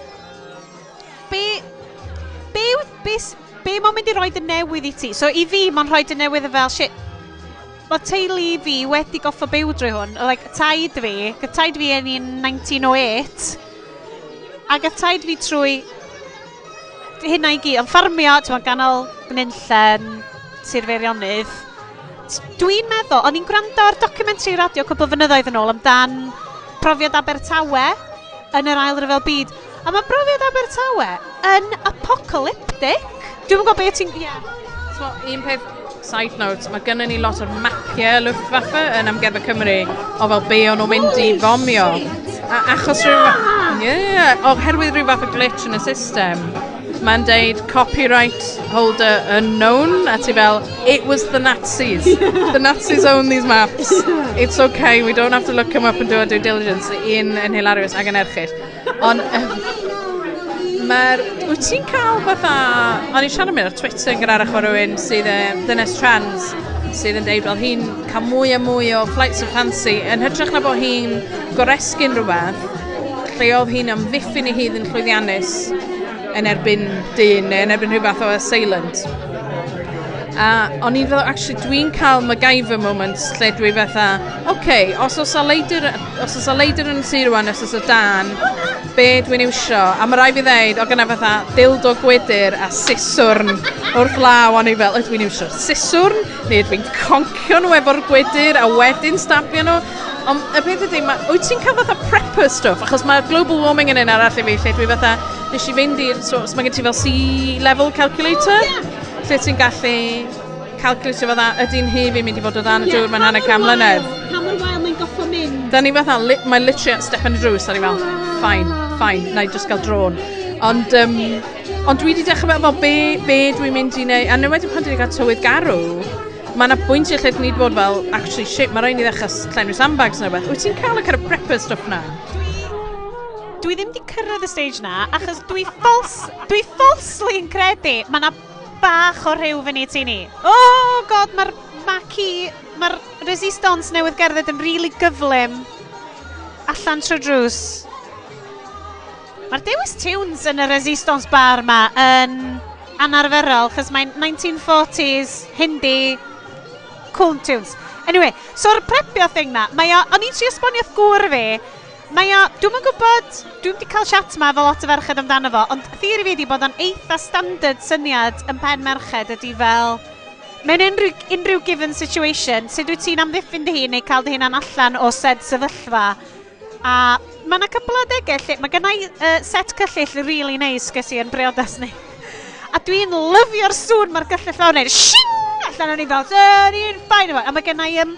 be mae'n mynd i roed y newydd i ti? So i fi, mae'n roed y newydd y fel, shit, mae teulu fi wedi goffa byw drwy hwn. Like, taid fi yn 1908, ac y taid fi trwy hynna i gyd, yn ffarmio, ganol Gnynllen, Sir Feirionydd. Dwi'n meddwl, o'n i'n gwrando ar documentary radio cwbl flynyddoedd yn ôl amdan profiad Abertawe yn yr ail ryfel byd. A mae profiad Abertawe yn apocalyptic. Dwi'n gwybod beth ti'n... So, un peth, side note, mae gennym ni lot o'r mapiau Luftwaffe yn Amgueddfa Cymru o fel be o'n nhw'n mynd i fomio. A achos oherwydd rhyw fath o glitch yn y system, mae'n deud copyright holder unknown, a ti fel, it was the Nazis. The Nazis own these maps. It's okay, we don't have to look them up and do our due diligence. Un yn hilarious ag yn erchyll. Ond, wyt ti'n cael fatha, o'n i'n siarad mynd ar Twitter yn gyrraedd o rywun sydd dynes trans, sydd yn deud fel hi'n cael mwy a mwy o flights of fancy, yn hytrach na bod hi'n goresgyn rhywbeth, lle oedd hi'n amddiffyn i hydd yn llwyddiannus yn erbyn dyn neu yn erbyn rhywbeth o assailant. A o'n i'n feddwl, actually, dwi'n cael MacGyver moments lle dwi fatha, okay, os oes a leidr yn sir rwan, os oes o dan, be dwi'n iwsio, a mae rai fi ddeud, o gyna fatha dildo gwydyr a siswrn wrth law, o'n i fel, dwi'n iwsio siswrn, neu dwi'n concio nhw efo'r gwydyr a wedyn stabio nhw. Ond y peth ydy, wyt ti'n cael fatha prepper stuff, achos mae global warming yn un arall i fi, lle dwi fatha, nes i fynd i'r, so mae gen ti fel sea level calculator, lle ti'n gallu calculatio fatha, ydy'n hyf i'n mynd i fod o dan y drwy'r mae'n hanner cam mlynedd. Pa mor wael mae'n goffo mynd? Da ni fatha, mae literally at step yn y drws, da ni fel, fine, na i just gael drôn. Ond dwi wedi dechrau fel be dwi'n mynd i neud, a neu wedyn pan dwi'n cael tywydd garw, mae yna bwyntiau lle dyn ni wedi bod fel, actually shit, mae rhaid i ddechrau llenwi sandbags neu beth. Wyt ti'n cael y kind of prepper stuff na? Dwi ddim wedi cyrraedd y stage na, achos dwi falsely yn credu, mae yna bach o rhyw fyny ti ni. Oh god, mae'r resistance newydd gerdded yn really gyflym allan trwy drws. Mae'r dewis tunes yn y resistance bar ma yn anarferol, chos mae'n 1940s Hindi cool tunes. Anyway, so'r prepio thing na, o'n i'n trio esboniaeth gwr fi, dwi'n yn gwybod, dwi'n wedi cael chat ma efo lot o ferched amdano fo, ond theori fi wedi bod o'n eitha standard syniad yn pen merched ydy fel, mewn unrhyw given situation, sut wyt ti'n amddiffyn dy hun neu cael dy hunan allan o said sefyllfa. A mae yna cwbl o adegau lle, mae gennau set cyllill really nice ges i yn briodas ni. A dwi'n lyfio'r sŵn mae'r gyllill fewn neud, shing! Allan o'n i fel, ni'n ffain efo. A mae gennau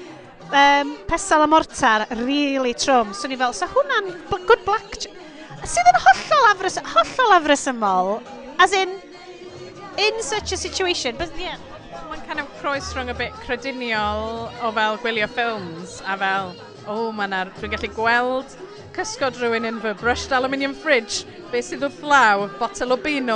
pesal a mortar really trwm. So ni fel, so hwnna'n good black... Sydd yn hollol afresymol, as in such a situation, but yeah. Mae'n kind of croes rhwng a bit crediniol o fel gwylio ffilms, a fel, dwi'n gallu gweld cysgod rhywun yn fy brushed aluminium fridge, beth sydd wrth law, botel o bino.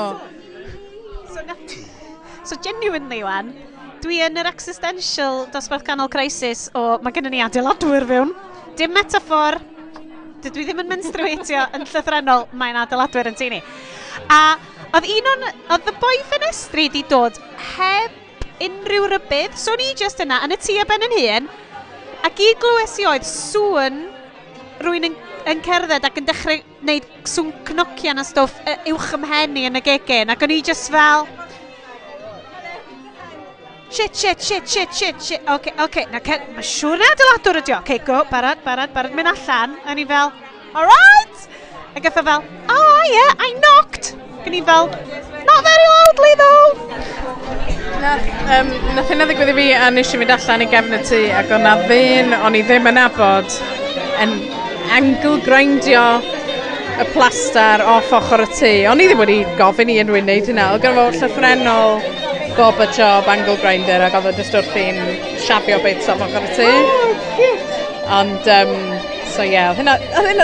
So genuinely, wan, dwi yn yr existential dosbarth canol crisis o mae gennym ni adeiladwyr fewn. Dim metafor, dwi ddim yn menstruatio yn llythrenol, mae'n adeiladwyr yn teini. A oedd y boi ffenestri di dod heb unrhyw rybydd, so ni just yna yn y tŷ a ben yn hun, Ac I glywes I oedd sŵn rwy'n yn cerdded ac yn dechrau gwneud sŵn cnocian a stwff uwch ymhen I yn y gegin. Ac o'n I just fel... Shit. Oce. Mae siŵr na adeiladwr ydi o. Oce, go, barod, mynd allan. A ni fel, alright! A gath o fel, oh yeah, I knocked. A ni fel, not very loudly though. Nath yna ddigwydd I fi a nes I fynd allan I gefn y tŷ ac o'na ddyn o'n I ddim yn abod yn angle grindio y plaster off ochr y tŷ. O'n I ddim wedi gofyn I unrhyw un wneud hynna. Oedd gen fo llythrenol gob y job angle grinder ac oedd o just wrthi'n siafio bits off ochr y tŷ. Ond, so ie, hynna,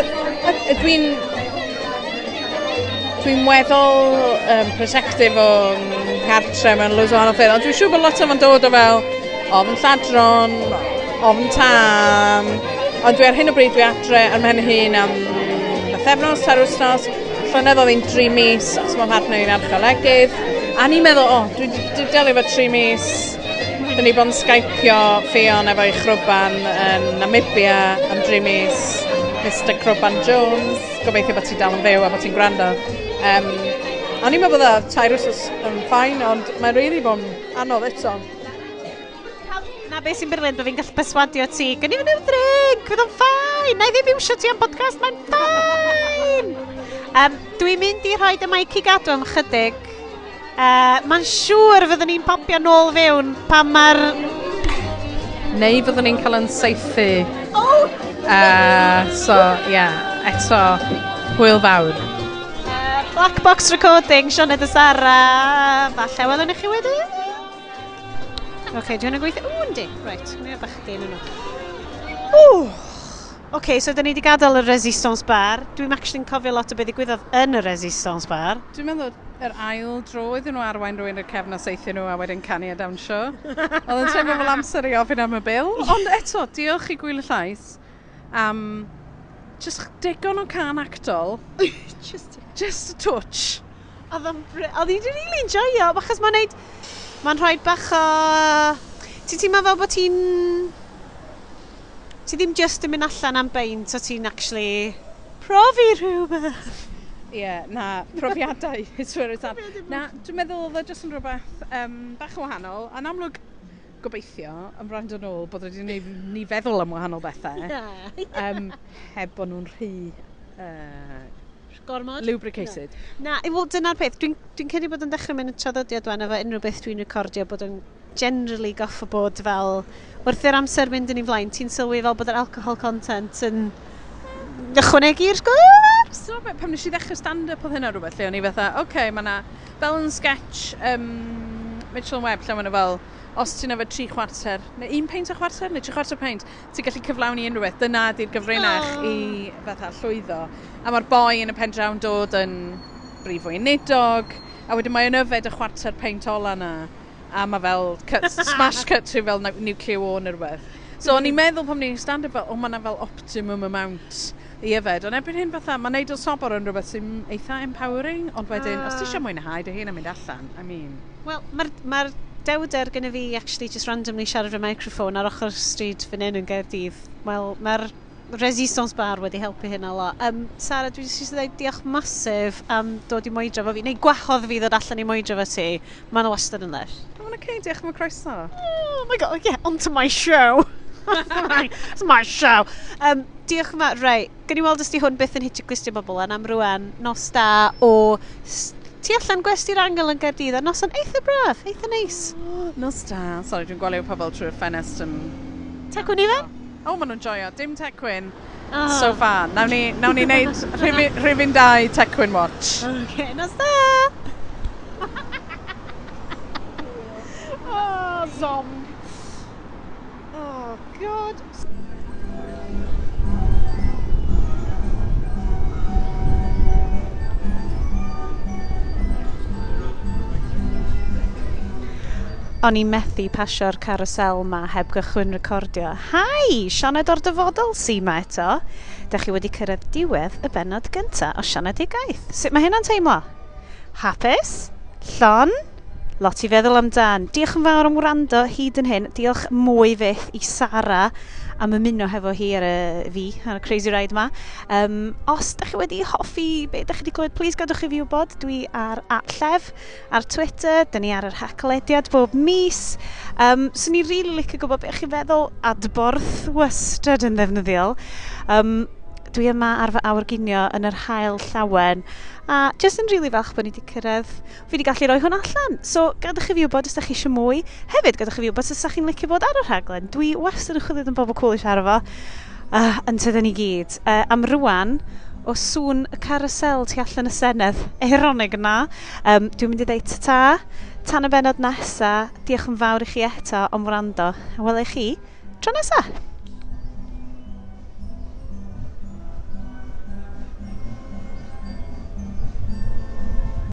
dwi'n weddol protective o gartre mewn loads o wahanol ffyrdd, ond dwi'n siŵr bod lot o'n dod o fel ofn lladron, ofn tân, ond dwi ar hyn o bryd dwi adre ar mhen hun am bythefnos, tair wsnos, llynedd oedd hi'n 3 mis, os mae partner i'n archeolegydd, a ni'n meddwl, dwi'n delio fo 3 mis, dyn ni bod yn skypio ffeon efo'i chrwban yn Namibia am 3 mis, Mr Crwban Jones, gobeithio bod ti dal yn fyw a bod ti'n gwrando. A ni'n meddwl bod tair wsos yn ffain, ond mae'n rili bod yn anodd eto. Na beth sy'n brilliant bod fi'n gallu perswadio ti. Gynnu fynd i'r drink, fydd o'n ffain. Na I ddim iwsio ti am podcast, mae'n ffain. Dwi'n mynd I rhoi dy maic I gadw am chydig. Mae'n siŵr fyddwn ni'n popio nôl fewn pan mae'r... Neu fyddwn ni'n cael yn seithi. So, eto, hwyl fawr. Black Box Recording, Sioned a Sara. Falle welwn I chi wedyn? Oce, dwi'n gweithio... yndi. Right, gwneud bach dyn nhw. Oce, so dyn ni wedi gadael y Resistance Bar. Dwi'n actually'n cofio lot o beth ddigwyddodd yn y Resistance Bar. Dwi'n meddwl yr ail dro iddyn nhw arwain rwy'n yr cefn a seithio nhw a wedyn canu a dawnsio. Oedd yn teimlo fel amser I ofyn am y bil. Ond eto, diolch I Gwyl y Llais am just digon o can actol. Just a touch. Oedd hi'n really enjoyo, achos mae'n rhoi bach o... Ti'n teimlo fel bod ti'n... Ti ddim just yn mynd allan am beint, so ti'n actually profi rhywbeth. Ie, na, profiadau, it's where it's at. Na, dwi'n meddwl oedd e jyst yn rhywbeth bach o wahanol, a'n amlwg gobeithio, yn rhaid yn ôl, bod wedi gwneud ni feddwl am wahanol bethau, heb bod nhw'n rhy... Gormod? Lubricated. Na, wel, dyna'r peth. Dwi'n credu bod yn dechrau mynd y traddodiad wan efo unrhyw beth dwi'n recordio bod yn generally goffa bod fel wrth i'r amser mynd yn ei flaen, ti'n sylwi fel bod yr alcohol content yn ychwanegu'r sgwrs? So, pam nes I ddechrau stand-up oedd hynna rhywbeth, lle o'n I fatha, oce, mae yna fel yn sketch Mitchell & Webb, lle mae yna fel, os ti'n efo 3 chwarter, neu 1 peint o chwarter, neu 3 chwarter peint, ti'n gallu cyflawni unrhyw beth, dyna di'r gyfrinach I fatha llwyddo. A mae'r boi yn y pen drawn dod yn brif o unidog, a wedyn mae'n yfed y chwarter peint ola na, a mae fel smash cut rhyw fel nuclear war neu rhywbeth. So o'n i'n meddwl pan ni'n stand-up fel, mae yna fel optimum amount I yfed, ond erbyn hyn fatha, mae'n neud o sobor yn rhywbeth sy'n eitha empowering, ond wedyn, os ti eisiau mwynhau dy hun a mynd allan, I mean... Wel, mae'r dewder gyda fi actually just randomly siarad fy microphone ar ochr stryd fan hyn yn Gaerdydd. Wel, mae'r Resistance Bar wedi helpu hynna lot. Sara, dwi'n eisiau dweud diolch masif am dod I moedro fo fi, neu gwahodd fi ddod allan I moedro fo ti. Mae'n wastad yn leis. Mae'n okay, diolch am y croeso. Oh my god, yeah, onto my show. It's my show. Diolch yma, rei, gen I weld ysdi hwn byth yn hitio glistio bobl, a am rwan, nos da o... Ti allan gwesty'r angel yn Gaerdydd, a nos yn eitha braf, eitha neis. Nos da. Sorry, dwi'n gwylio pobl trwy'r ffenest yn... Tecwn I fe? O, maen nhw'n joio. Dim tecwyn so far. Nawn ni wneud rhywun 2 tecwyn watch. Okay, nos da! Oh, zom. Oh, God. O'n I methu pasio'r carosel ma heb gychwyn recordio. Hai, Sioned o'r dyfodol si ma eto. Dych chi wedi cyrraedd diwedd y bennod gyntaf o Sioned i Gaeth. Sut mae hynna'n teimlo? Hapus? Llon? lot i feddwl amdan. Diolch yn fawr am wrando hyd yn hyn. Diolch mwy fyth i Sara am ymuno hefo hi ar fi, ar y Crazy Ride ma. Os da chi wedi hoffi be da chi wedi clywed, please gadwch i fi wybod. Dwi ar @llef ar Twitter, da ni ar yr haclediad bob mis. So ni really licio gwybod beth chi'n feddwl. Adborth wastad yn ddefnyddiol. Dwi yma ar fy awyrginio yn yr hael llawen. A jyst yn rili falch bod ni wedi cyrraedd. Fi wedi gallu rhoi hwn allan. So gadwch i fi wybod os da chi eisiau mwy. Hefyd gadwch i fi wybod os da chi'n licio bod ar yr rhaglen. Dwi wastad yn chwilio am bobl cool i siarad efo. Yn tydyn ni gyd. Am rwan, o sŵn y carasel tu allan y Senedd, eironig yna, dwi'n mynd i ddeud ta, tan y benod nesa, diolch yn fawr i chi eto am wrando. A welai chi tro nesa.